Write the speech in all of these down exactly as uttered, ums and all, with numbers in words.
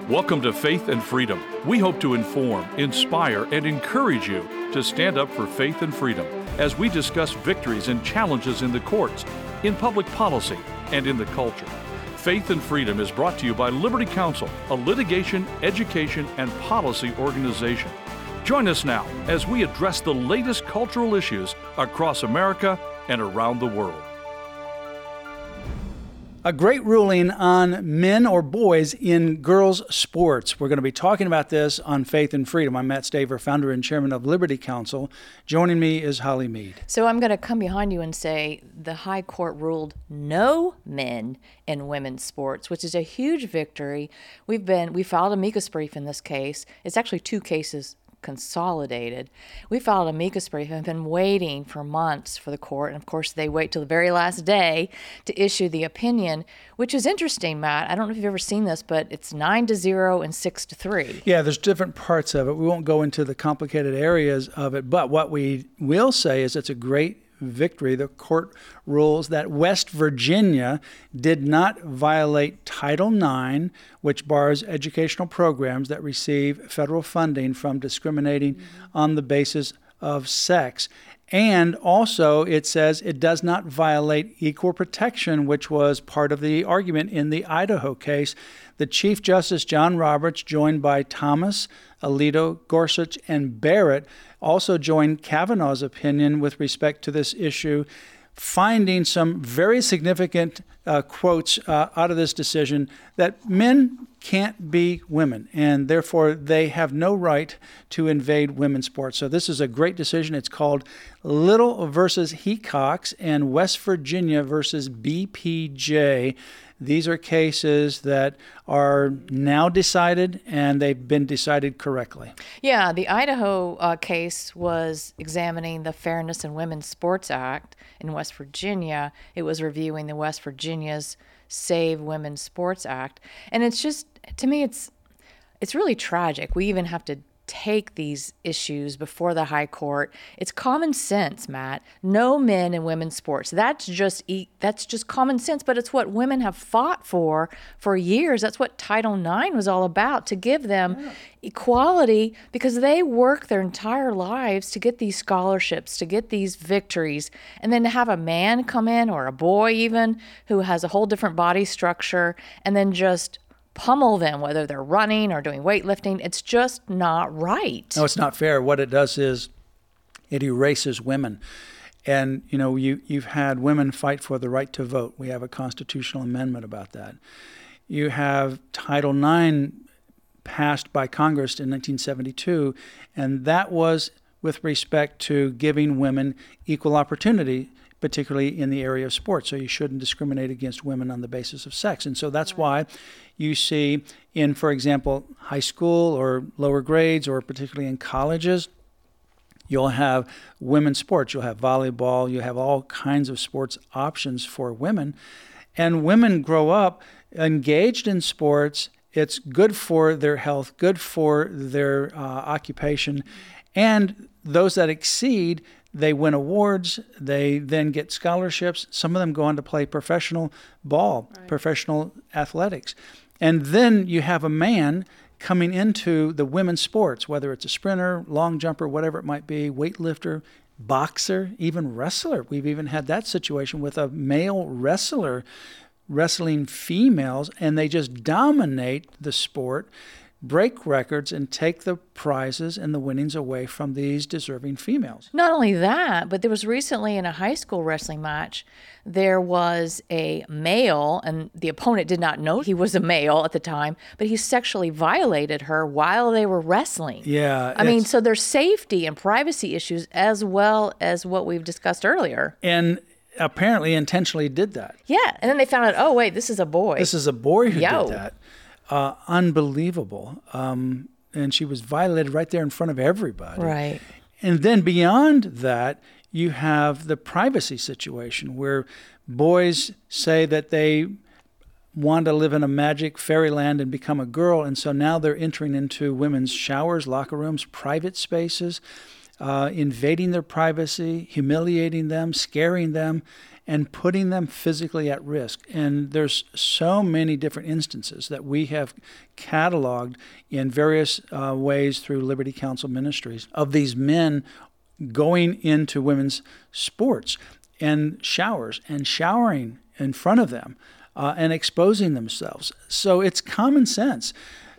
Welcome to Faith and Freedom. We hope to inform, inspire, and encourage you to stand up for faith and freedom as we discuss victories and challenges in the courts, in public policy, and in the culture. Faith and Freedom is brought to you by Liberty Counsel, a litigation, education, and policy organization. Join us now as we address the latest cultural issues across America and around the world. A great ruling on men or boys in girls' sports. We're going to be talking about this on Faith and Freedom. I'm Matt Staver, founder and chairman of Liberty Counsel. Joining me is Holly Mead. So I'm going to come behind you and say the High Court ruled no men in women's sports, which is a huge victory. We've been we filed a amicus brief in this case. It's actually two cases consolidated. We filed a amicus brief and have been waiting for months for the court. And of course, they wait till the very last day to issue the opinion, which is interesting, Matt. I don't know if you've ever seen this, but it's nine to zero and six to three. Yeah, there's different parts of it. We won't go into the complicated areas of it, but what we will say is it's a great victory. The court rules that West Virginia did not violate Title nine, which bars educational programs that receive federal funding from discriminating mm-hmm. on the basis of sex. And also it says it does not violate equal protection, which was part of the argument in the Idaho case. The Chief Justice John Roberts, joined by Thomas, Alito, Gorsuch, and Barrett, also joined Kavanaugh's opinion with respect to this issue, finding some very significant uh, quotes uh, out of this decision that men can't be women, and therefore they have no right to invade women's sports. So this is a great decision. It's called Little versus Hecox and West Virginia versus B P J. These are cases that are now decided, and they've been decided correctly. Yeah, the Idaho uh, case was examining the Fairness in Women's Sports Act. In West Virginia, it was reviewing the West Virginia's Save Women's Sports Act. And it's just, to me, it's it's really tragic. We even have to take these issues before the High Court. It's common sense, Matt. No men in women's sports. That's just that's just common sense, but it's what women have fought for for years. That's what Title nine was all about, to give them yeah. equality, because they work their entire lives to get these scholarships, to get these victories, and then to have a man come in, or a boy even, who has a whole different body structure, and then just pummel them, whether they're running or doing weightlifting. It's just not right. No, it's not fair. What it does is it erases women. And, you know, you, you've had women fight for the right to vote. We have a constitutional amendment about that. You have Title nine passed by Congress in nineteen seventy-two, and that was with respect to giving women equal opportunity, particularly in the area of sports. So you shouldn't discriminate against women on the basis of sex. And so that's right. why you see in, for example, high school or lower grades, or particularly in colleges, you'll have women's sports. You'll have volleyball. You have all kinds of sports options for women. And women grow up engaged in sports. It's good for their health, good for their uh, occupation. And those that exceed, they win awards, they then get scholarships. Some of them go on to play professional ball, right. professional athletics. And then you have a man coming into the women's sports, whether it's a sprinter, long jumper, whatever it might be, weightlifter, boxer, even wrestler. We've even had that situation with a male wrestler wrestling females, and they just dominate the sport, break records, and take the prizes and the winnings away from these deserving females. Not only that, but there was recently in a high school wrestling match, there was a male, and the opponent did not know he was a male at the time, but he sexually violated her while they were wrestling. Yeah. I mean, so there's safety and privacy issues as well as what we've discussed earlier. And apparently intentionally did that. Yeah. And then they found out, oh, wait, this is a boy. This is a boy who Yo. did that. Uh, unbelievable. Um, and she was violated right there in front of everybody. Right. And then beyond that, you have the privacy situation where boys say that they want to live in a magic fairyland and become a girl. And so now they're entering into women's showers, locker rooms, private spaces, uh, invading their privacy, humiliating them, scaring them. and putting them physically at risk. And there's so many different instances that we have cataloged in various uh, ways through Liberty Counsel Ministries of these men going into women's sports and showers and showering in front of them uh, and exposing themselves. So it's common sense,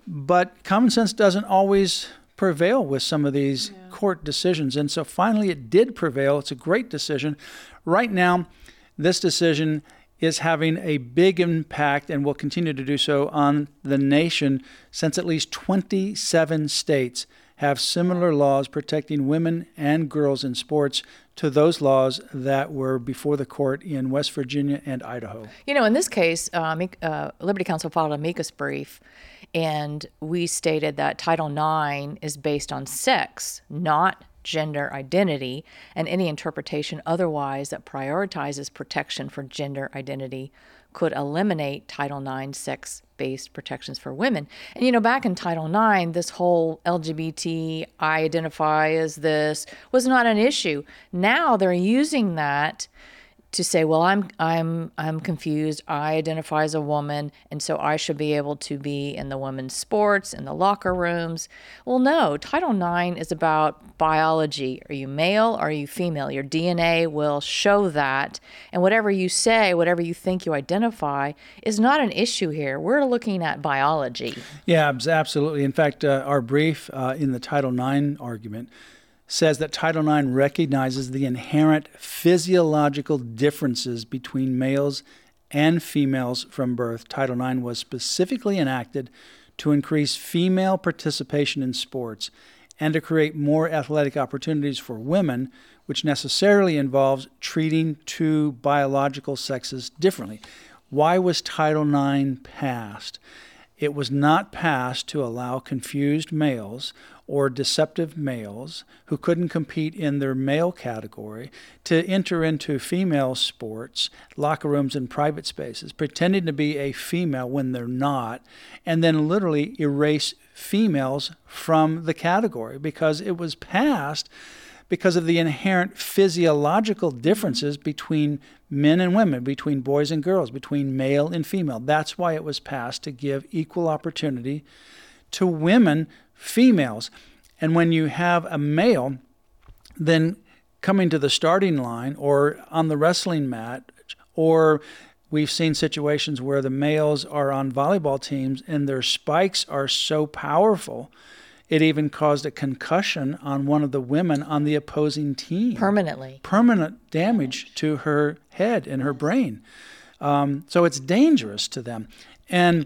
but common sense doesn't always prevail with some of these yeah. court decisions. And so finally it did prevail. It's a great decision. Right now, this decision is having a big impact and will continue to do so on the nation, since at least twenty-seven states have similar laws protecting women and girls in sports to those laws that were before the court in West Virginia and Idaho. You know, in this case, uh, uh, Liberty Counsel filed an amicus brief, and we stated that Title nine is based on sex, not gender identity, and any interpretation otherwise that prioritizes protection for gender identity could eliminate Title nine sex-based protections for women. And, you know, back in Title nine, this whole L G B T, I identify as this, was not an issue. Now they're using that to say, well, I'm I'm I'm confused. I identify as a woman, and so I should be able to be in the women's sports, in the locker rooms. Well, no, Title nine is about biology. Are you male? Are you female? Your D N A will show that, and whatever you say, whatever you think you identify, is not an issue here. We're looking at biology. Yeah, absolutely. In fact, uh, our brief uh, in the Title nine argument says that Title nine recognizes the inherent physiological differences between males and females from birth. Title nine was specifically enacted to increase female participation in sports and to create more athletic opportunities for women, which necessarily involves treating two biological sexes differently. Why was Title nine passed? It was not passed to allow confused males or deceptive males who couldn't compete in their male category to enter into female sports, locker rooms, and private spaces, pretending to be a female when they're not, and then literally erase females from the category, because it was passed because of the inherent physiological differences between men and women, between boys and girls, between male and female. That's why it was passed, to give equal opportunity to women, females. And when you have a male then coming to the starting line or on the wrestling mat, or we've seen situations where the males are on volleyball teams and their spikes are so powerful, it even caused a concussion on one of the women on the opposing team. Permanently. Permanent damage to her head and her brain. Um, so it's dangerous to them. And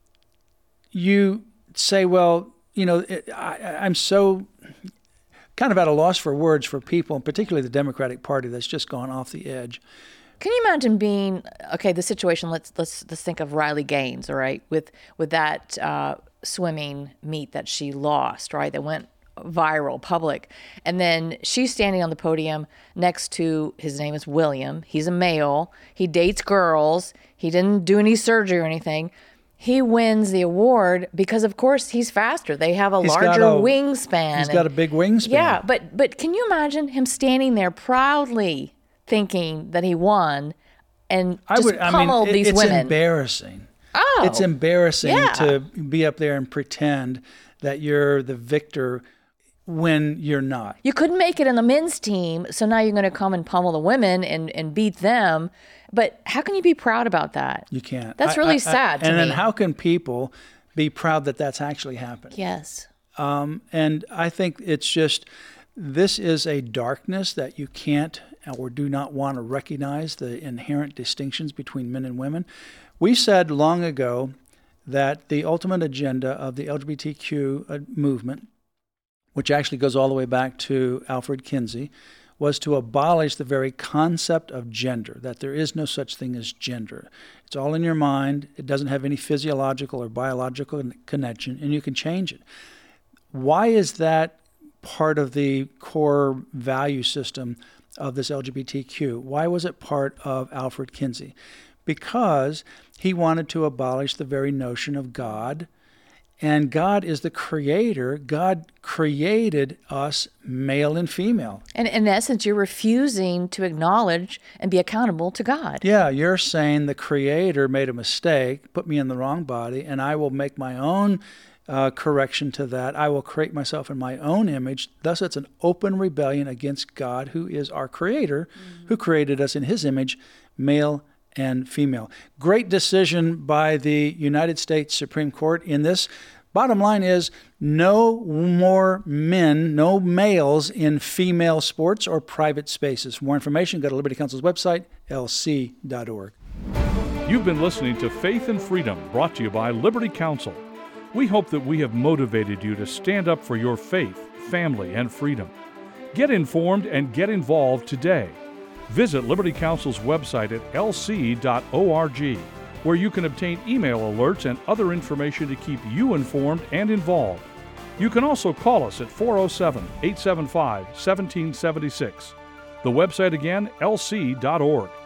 you say, well, you know, it, I, I'm so kind of at a loss for words for people, and particularly the Democratic Party, that's just gone off the edge. Can you imagine being, okay, the situation, let's let's let's think of Riley Gaines, all right, with with that uh, swimming meet that she lost, right, that went viral, public, and then she's standing on the podium next to, his name is William, he's a male, he dates girls, he didn't do any surgery or anything. He wins the award because, of course, he's faster. They have a he's larger a, wingspan. He's got a big wingspan. Yeah, but but can you imagine him standing there proudly thinking that he won and just I would, I pummeled mean, it, these it's women? It's embarrassing. Oh. It's embarrassing yeah. to be up there and pretend that you're the victor when you're not. You couldn't make it in the men's team, so now you're going to come and pummel the women and, and beat them. But how can you be proud about that? You can't. That's I, really I, sad I, to and me. then how can people be proud that that's actually happened? Yes. Um, and I think it's just, this is a darkness that you can't or do not want to recognize, the inherent distinctions between men and women. We said long ago that the ultimate agenda of the L G B T Q movement, which actually goes all the way back to Alfred Kinsey, was to abolish the very concept of gender, that there is no such thing as gender. It's all in your mind. It doesn't have any physiological or biological connection, and you can change it. Why is that part of the core value system of this L G B T Q? Why was it part of Alfred Kinsey? Because he wanted to abolish the very notion of God And God is the creator. God created us male and female. And in essence, you're refusing to acknowledge and be accountable to God. Yeah, you're saying the creator made a mistake, put me in the wrong body, and I will make my own uh, correction to that. I will create myself in my own image. Thus, it's an open rebellion against God, who is our creator, mm-hmm. who created us in his image, male and female. Great decision by the United States Supreme Court in this. Bottom line is no more men, no males in female sports or private spaces. For more information, go to Liberty Counsel's website, L C dot org. You've been listening to Faith and Freedom, brought to you by Liberty Counsel. We hope that we have motivated you to stand up for your faith, family, and freedom. Get informed and get involved today. Visit Liberty Counsel's website at L C dot org, where you can obtain email alerts and other information to keep you informed and involved. You can also call us at four oh seven, eight seven five, one seven seven six. The website again, L C dot org.